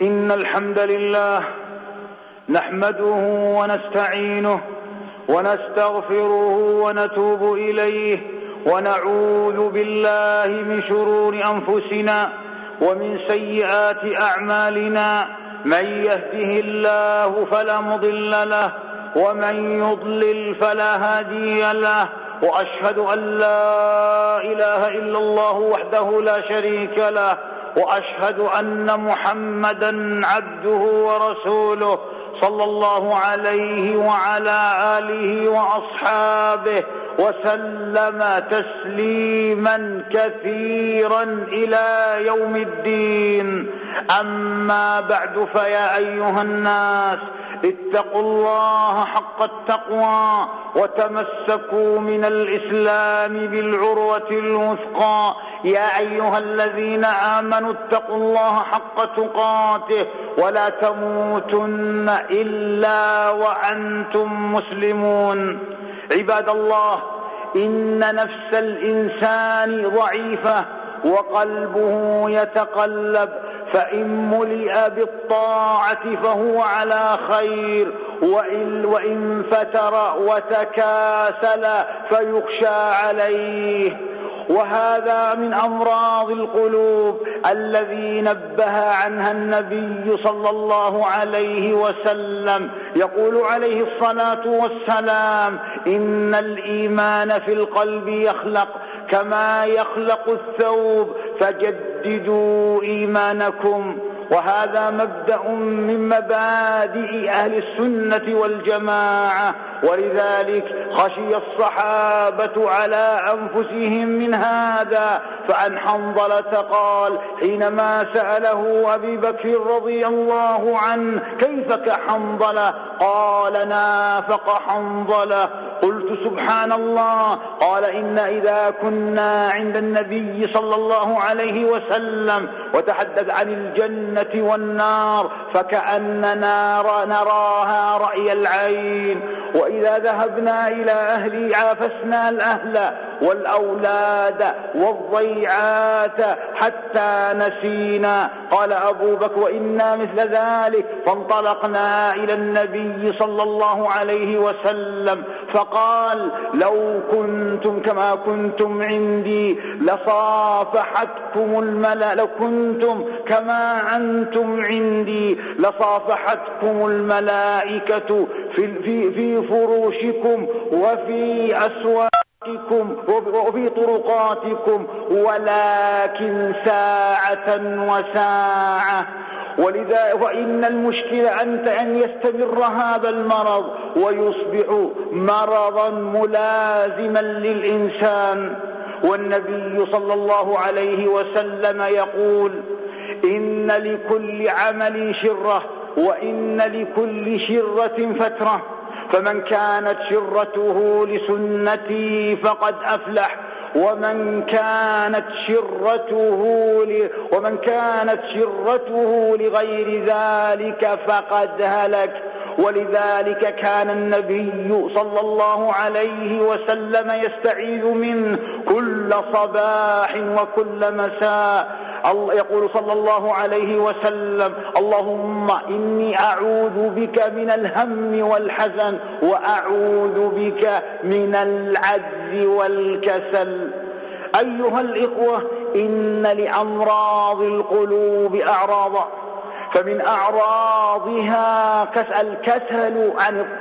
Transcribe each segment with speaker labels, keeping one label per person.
Speaker 1: إن الحمد لله نحمده ونستعينه ونستغفره ونتوب إليه ونعوذ بالله من شرور أنفسنا ومن سيئات أعمالنا. من يهده الله فلا مضل له ومن يضلل فلا هادي له، وأشهد أن لا إله إلا الله وحده لا شريك له، وأشهد أن محمدا عبده ورسوله صلى الله عليه وعلى آله وأصحابه وسلم تسليما كثيرا إلى يوم الدين. أما بعد، فيا أيها الناس اتقوا الله حق التقوى وتمسكوا من الإسلام بالعروة الوثقى. يا أيها الذين آمنوا اتقوا الله حق تقاته ولا تموتن إلا وأنتم مسلمون. عباد الله، إن نفس الإنسان ضعيفة وقلبه يتقلب، فإن ملئ بالطاعة فهو على خير، وإن فتر وتكاسل فيخشى عليه. وهذا من أمراض القلوب الذي نبه عنها النبي صلى الله عليه وسلم. يقول عليه الصلاة والسلام: إن الإيمان في القلب يخلق كما يخلق الثوب فجددوا إيمانكم. وهذا مبدأ من مبادئ أهل السنة والجماعة، ولذلك خشي الصحابة على أنفسهم من هذا. فعن حنظلة قال حينما سأله أبي بكر رضي الله عنه: كيف كحنظلة؟ قال: نافق حنظلة. قلت: سبحان الله. قال: إن إذا كنا عند النبي صلى الله عليه وسلم وتحدث عن الجنة والنار فكأننا نراها رأي العين، وإذا ذهبنا إلى أهلي عافسنا الأهل والأولاد والضيعات حتى نسينا. قال أبو بكر: وإنا مثل ذلك. فانطلقنا إلى النبي صلى الله عليه وسلم فقال: لو كنتم كما كنتم عندي لصافحتكم الملائكة، لو كنتم كما أنتم عندي لصافحتكم الملائكة في فروشكم وفي أسواقكم وفي طرقاتكم، ولكن ساعة وساعة. ولذا وإن المشكلة أن يستمر هذا المرض ويصبح مرضا ملازما للإنسان. والنبي صلى الله عليه وسلم يقول: إن لكل عمل شرة وإن لكل شرة فترة، فمن كانت شرته لسنتي فقد أفلح، ومن كانت شرته لغير ذلك فقد هلك. ولذلك كان النبي صلى الله عليه وسلم يستعيذ منه كل صباح وكل مساء. يقول صلى الله عليه وسلم: اللهم إني أعوذ بك من الهم والحزن وأعوذ بك من العجز والكسل. أيها الإخوة، إن لأمراض القلوب أعراضا، فمن أعراضها الكسل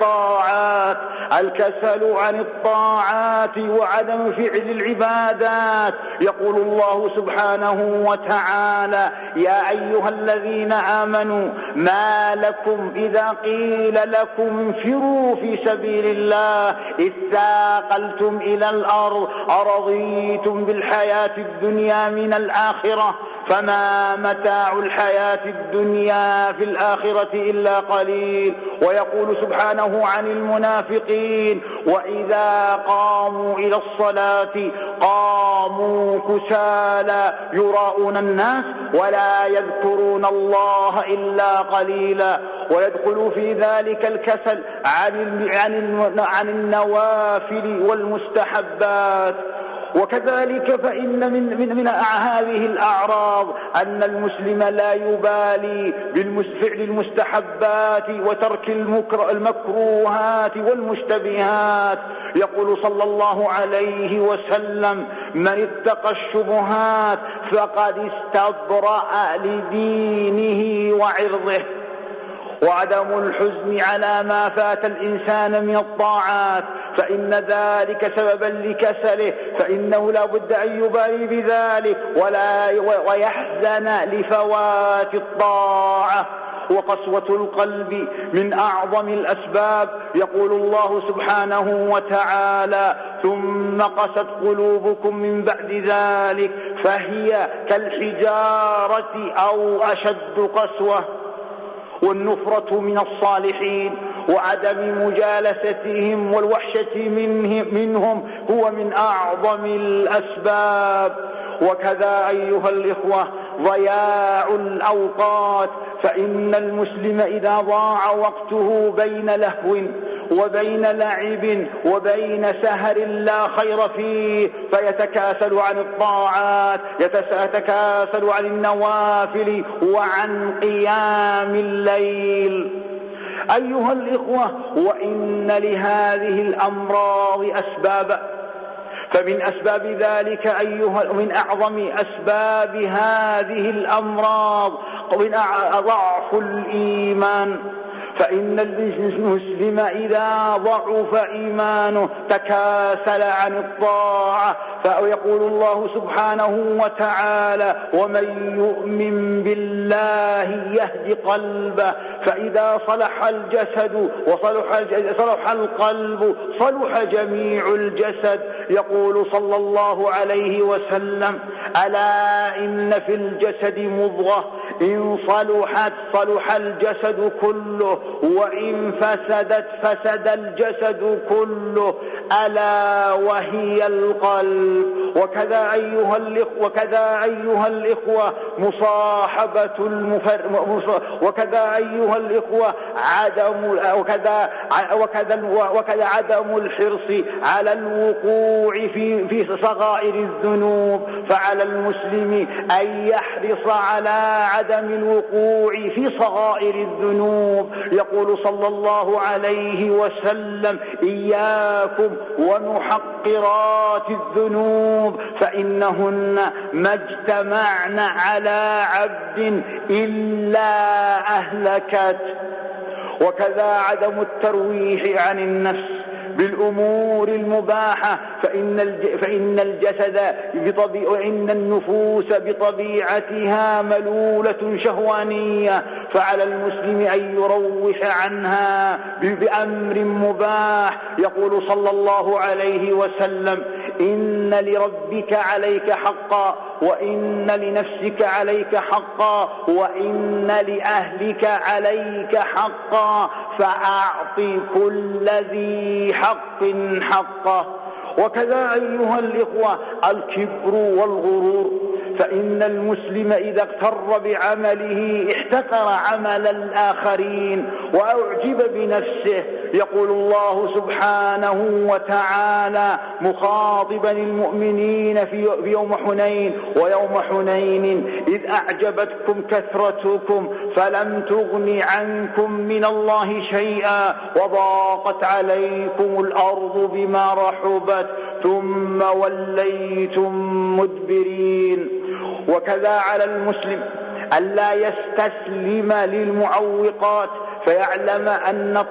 Speaker 1: عن الطاعات وعدم فعل العبادات. يقول الله سبحانه وتعالى: يا أيها الذين آمنوا ما لكم إذا قيل لكم انفروا في سبيل الله اثاقلتم إلى الأرض أرضيتم بالحياة الدنيا من الآخرة فما متاع الحياة الدنيا في الآخرة إلا قليل. ويقول سبحانه عن المنافقين: وإذا قاموا إلى الصلاة قاموا كسالى يراءون الناس ولا يذكرون الله إلا قليلا. ويدخل في ذلك الكسل عن النوافل والمستحبات. وكذلك فإن من هذه الأعراض أن المسلم لا يبالي بفعل المستحبات وترك المكروهات والمشتبهات. يقول صلى الله عليه وسلم: من اتقى الشبهات فقد استبرأ لدينه وعرضه. وعدم الحزن على ما فات الإنسان من الطاعات فإن ذلك سببا لكسله، فإنه لا بد أن يبالي بذلك ويحزن لفوات الطاعة. وقسوة القلب من أعظم الأسباب. يقول الله سبحانه وتعالى: ثم قست قلوبكم من بعد ذلك فهي كالحجارة أو أشد قسوة. والنفرة من الصالحين وعدم مجالستهم والوحشة منهم هو من أعظم الأسباب. وكذا أيها الإخوة ضياع الأوقات، فإن المسلم إذا ضاع وقته بين لهو وبين لعب وبين سهر لا خير فيه فيتكاسل عن الطاعات، يتكاسل عن النوافل وعن قيام الليل. أيها الإخوة، وإن لهذه الأمراض أسبابا، فمن أسباب ذلك من أعظم أسباب هذه الأمراض ضعف الإيمان. فإن المسلم إذا ضعف إيمانه تكاسل عن الطاعة. فيقول الله سبحانه وتعالى: ومن يؤمن بالله يهد قلبه، فإذا صلح الجسد وصلح القلب صلح جميع الجسد. يقول صلى الله عليه وسلم: ألا إن في الجسد مضغة إن صلحت صلح الجسد كله وإن فسدت فسد الجسد كله ألا وهي القلب. وكذا أيها الإخوة مصاحبة وكذا أيها الإخوة وكذا عدم الحرص على الوقوع في صغائر الذنوب. فعلى المسلم أن يحرص على عدم الوقوع في صغائر الذنوب. يقول صلى الله عليه وسلم: إياكم ومحقرات الذنوب فإنهن ما اجتمعن على عبد إلا أهلكت. وكذا عدم الترويح عن النفس بالأمور المباحة، فإن النفوس بطبيعتها ملولة شهوانية، فعلى المسلم أن يروح عنها بأمر مباح. يقول صلى الله عليه وسلم: إن لربك عليك حقا وإن لنفسك عليك حقا وإن لأهلك عليك حقا فأعط كل ذي حق حقه. وكذا أيها الإخوة الكبر والغرور، فإن المسلم إذا اغتر بعمله احتقر عمل الآخرين وأعجب بنفسه. يقول الله سبحانه وتعالى مخاطبا المؤمنين في يوم حنين: ويوم حنين إذ أعجبتكم كثرتكم فلم تغن عنكم من الله شيئا وضاقت عليكم الأرض بما رحبت ثم وليتم مدبرين. وكذا على المسلم ألا يستسلم للمعوقات، فيعلم أن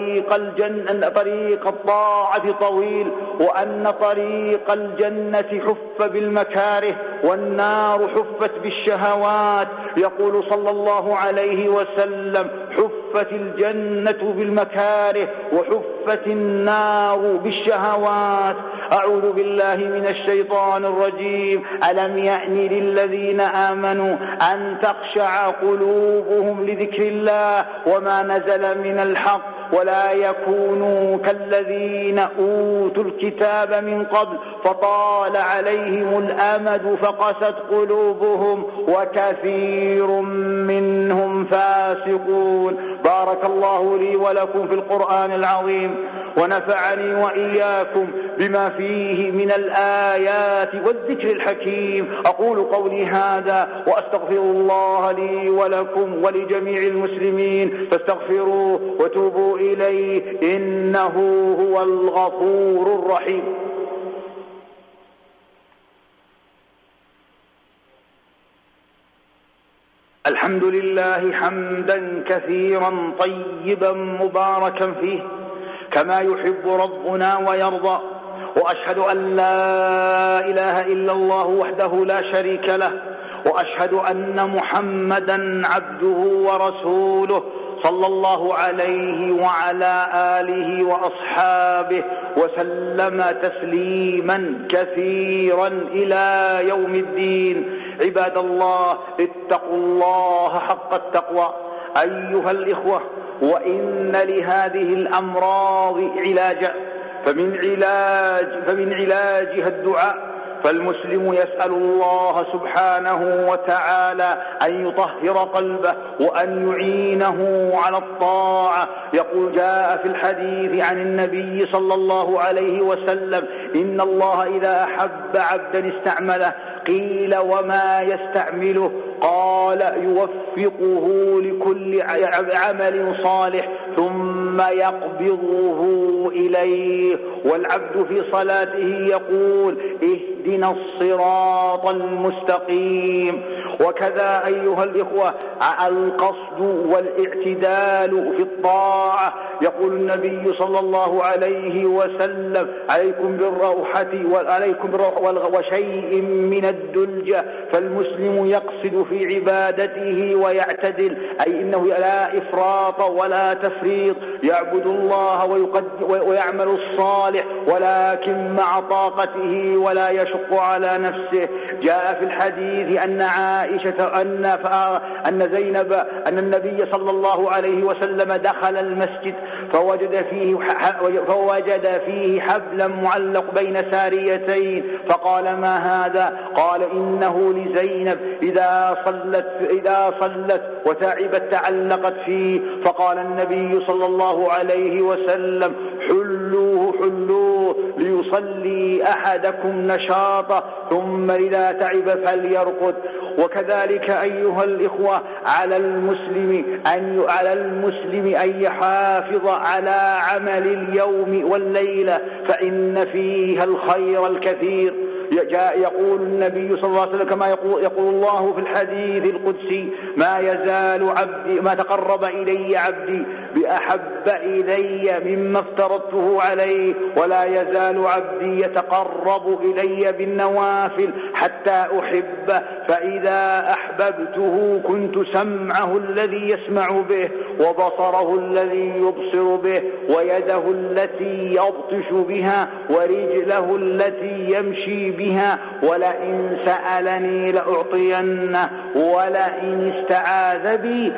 Speaker 1: طريق الطاعة طويل، وأن طريق الجنة حف بالمكاره والنار حفت بالشهوات. يقول صلى الله عليه وسلم: حفت الجنة بالمكاره وحفت النار بالشهوات. أعوذ بالله من الشيطان الرجيم. ألم يأن للذين آمنوا أن تخشع قلوبهم لذكر الله وما نزل من الحق ولا يكونوا كالذين أوتوا الكتاب من قبل فطال عليهم الأمد فقست قلوبهم وكثير منهم فاسقون. بارك الله لي ولكم في القرآن العظيم ونفعني وإياكم بما فيه من الآيات والذكر الحكيم. أقول قولي هذا وأستغفر الله لي ولكم ولجميع المسلمين، فاستغفروه وتوبوا إليه إنه هو الغفور الرحيم. الحمد لله حمدا كثيرا طيبا مباركا فيه كما يحب ربنا ويرضى، وأشهد أن لا إله إلا الله وحده لا شريك له، وأشهد أن محمدا عبده ورسوله صلى الله عليه وعلى آله وأصحابه وسلم تسليما كثيرا إلى يوم الدين. عباد الله، اتقوا الله حق التقوى أيها الإخوة، وإن لهذه الأمراض علاجا، فمن علاجها الدعاء. فالمسلم يسأل الله سبحانه وتعالى أن يطهر قلبه وأن يعينه على الطاعة. يقول جاء في الحديث عن النبي صلى الله عليه وسلم: إن الله إذا أحب عبدا استعمله. قيل: وما يستعمله؟ قال: يوفقه لكل عمل صالح ثم يقبضه إليه. والعبد في صلاته يقول: اهدنا الصراط المستقيم. وكذا أيها الإخوة القصد والاعتدال في الطاعة. يقول النبي صلى الله عليه وسلم: عليكم بالروحة وشيء من الدلجة. فالمسلم يقصد في عبادته ويعتدل، أي إنه لا إفراط ولا تفريط، يعبد الله ويعمل الصالح ولكن مع طاقته ولا يشق على نفسه. جاء في الحديث أن عائشة أن النبي صلى الله عليه وسلم دخل المسجد فوجد فيه حبلا معلق بين ساريتين، فقال: ما هذا؟ قال: إنه لزينب إذا صلت وتعبت تعلقت فيه. فقال النبي صلى الله عليه وسلم: حلوه ليصلي أحدكم نشاطا ثم إذا تعب فليرقد. وكذلك أيها الإخوة على المسلم أن يحافظ على عمل اليوم والليلة، فإن فيها الخير الكثير. يقول النبي صلى الله عليه وسلم كما يقول الله في الحديث القدسي: ما تقرب إلي عبدي بأحب إلي مما افترضته عليه، ولا يزال عبدي يتقرب إلي بالنوافل حتى أحبه، فإذا أحببته كنت سمعه الذي يسمع به وبصره الذي يبصر به ويده التي يبطش بها ورجله التي يمشي بها، ولئن سألني لأعطينه ولئن استعاذ بي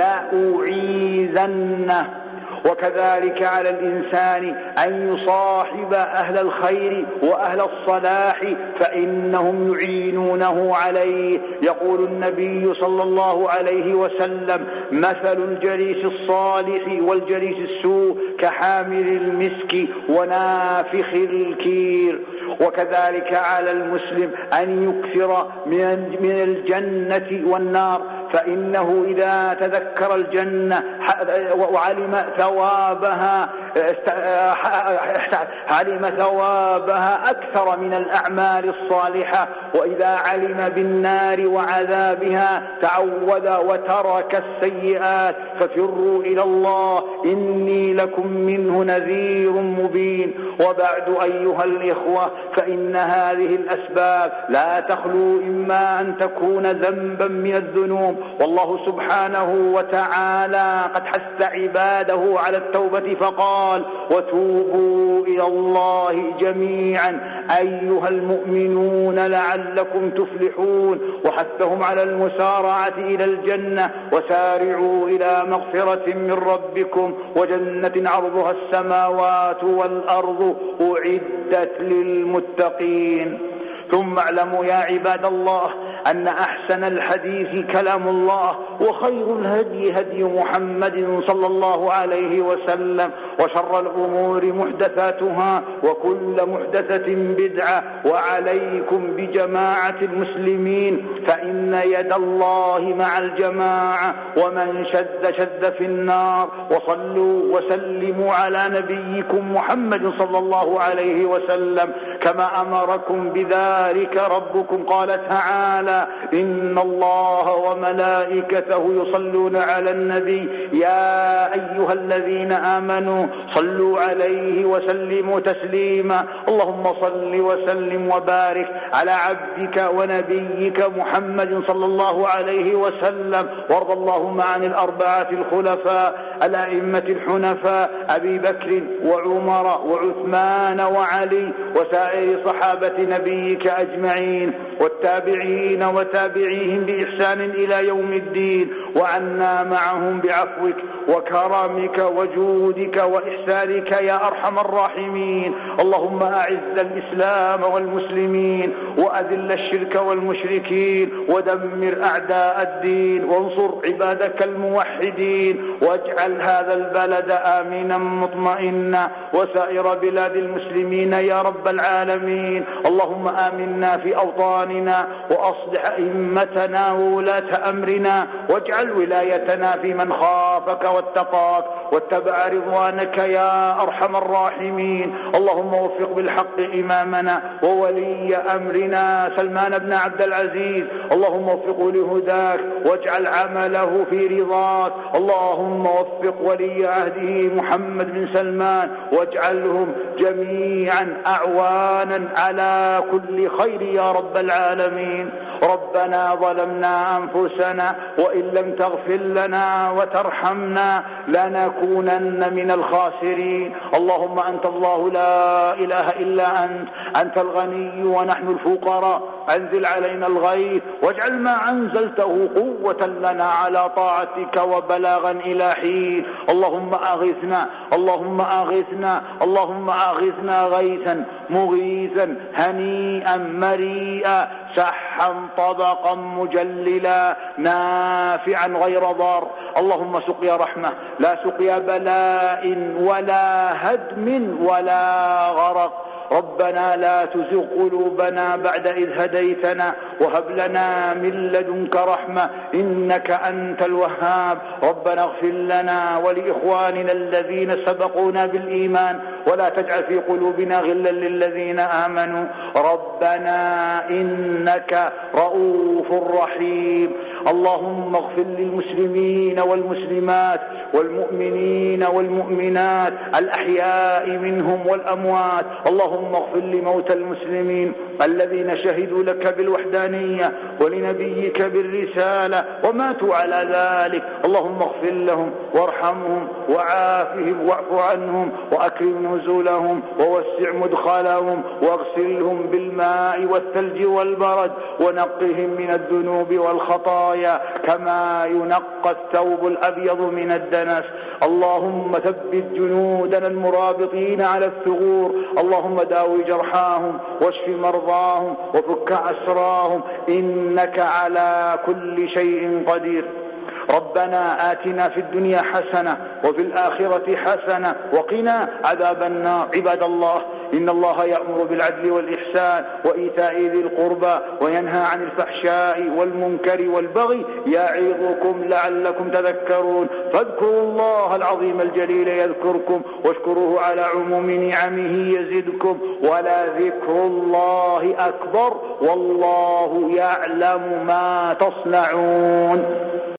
Speaker 1: لأعيذنه. وكذلك على الإنسان أن يصاحب أهل الخير وأهل الصلاح فإنهم يعينونه عليه. يقول النبي صلى الله عليه وسلم: مثل الجليس الصالح والجليس السوء كحامل المسك ونافخ الكير. وكذلك على المسلم أن يكثر من الجنة والنار، فإنه إذا تذكر الجنة وعلم ثوابها أكثر من الأعمال الصالحة، وإذا علم بالنار وعذابها تعوذ وترك السيئات. ففروا إلى الله إني لكم منه نذير مبين. وبعد أيها الإخوة، فإن هذه الأسباب لا تخلو إما أن تكون ذنبا من الذنوب، والله سبحانه وتعالى قد حث عباده على التوبة فقال: وتوبوا إلى الله جميعا أيها المؤمنون لعلكم تفلحون، وحثهم على المسارعة إلى الجنة: وسارعوا إلى مغفرة من ربكم وجنة عرضها السماوات والأرض أعدت للمتقين. ثم اعلموا يا عباد الله أن أحسن الحديث كلام الله، وخير الهدي هدي محمد صلى الله عليه وسلم، وشر الأمور محدثاتها، وكل محدثة بدعة. وعليكم بجماعة المسلمين، فإن يد الله مع الجماعة، ومن شد في النار. وصلوا وسلموا على نبيكم محمد صلى الله عليه وسلم كما أمركم بذلك ربكم. قال تعالى: إن الله وملائكته يصلون على النبي يا أيها الذين آمنوا صلوا عليه وسلموا تسليما. اللهم صل وسلم وبارك على عبدك ونبيك محمد صلى الله عليه وسلم. وارض اللهم عن الأربعة الخلفاء الأئمة الحنفاء أبي بكر وعمر وعثمان وعلي وسائر صحابة نبيك أجمعين، والتابعين وتابعيهم بإحسان إلى يوم الدين، وعنا معهم بعفوك وكرمك وجودك وإحسانك يا أرحم الراحمين. اللهم أعز الإسلام والمسلمين، وأذل الشرك والمشركين، ودمر أعداء الدين، وانصر عبادك الموحدين، واجعل هذا البلد آمنا مطمئنا، وسائر بلاد المسلمين يا رب العالمين. اللهم آمنا في أوطاننا، وأصلح أئمتنا وولاة أمرنا، واجعل ولايتنا في من خافك واتقاك واتبع رضوانك يا أرحم الراحمين. اللهم وفق بالحق إمامنا وولي أمرنا سلمان بن عبد العزيز، اللهم وفقه لهداك واجعل عمله في رضاك. اللهم وفق ولي عهده محمد بن سلمان، واجعلهم جميعا أعوانا على كل خير يا رب العالمين. ربنا ظلمنا أنفسنا، وإن لم تغفر لنا وترحمنا لنكونن من الخاسرين. اللهم أنت الله لا إله إلا أنت الغني ونحن الفقراء. أنزل علينا الغيث، واجعل ما أنزلته قوة لنا على طاعتك وبلاغا إلى حين. اللهم أغثنا، اللهم أغثنا، اللهم أغثنا غيثا مغيثا هنيئا مريئا، سحا طبقا مجللا نافعا غير ضار. اللهم سقيا رحمة لا سقيا بلاء ولا هدم ولا غرق. ربنا لا تزغ قلوبنا بعد إذ هديتنا، وهب لنا من لدنك رحمة إنك أنت الوهاب. ربنا اغفر لنا ولإخواننا الذين سبقونا بالإيمان، ولا تجعل في قلوبنا غلا للذين آمنوا ربنا إنك رؤوف رحيم. اللهم اغفر للمسلمين والمسلمات والمؤمنين والمؤمنات الأحياء منهم والأموات. اللهم اغفر لموتى المسلمين الذين شهدوا لك بالوحدانية ولنبيك بالرسالة وماتوا على ذلك. اللهم اغفر لهم وارحمهم وعافهم واعف عنهم وأكرم نزولهم ووسع مدخلهم واغسلهم بالماء والثلج والبرد ونقهم من الذنوب والخطايا كما ينقى الثوب الأبيض من الدنس. اللهم ثبت جنودنا المرابطين على الثغور. اللهم داوي جرحاهم واشف مرضاهم وفك أسراهم إنك على كل شيء قدير. ربنا آتنا في الدنيا حسنة وفي الآخرة حسنة وقنا عذاب النار. عباد الله، إن الله يأمر بالعدل والإحسان وإيتاء ذي القربى وينهى عن الفحشاء والمنكر والبغي يعظكم لعلكم تذكرون. فاذكروا الله العظيم الجليل يذكركم، واشكروه على عموم نعمه يزدكم، ولذكر الله أكبر والله يعلم ما تصنعون.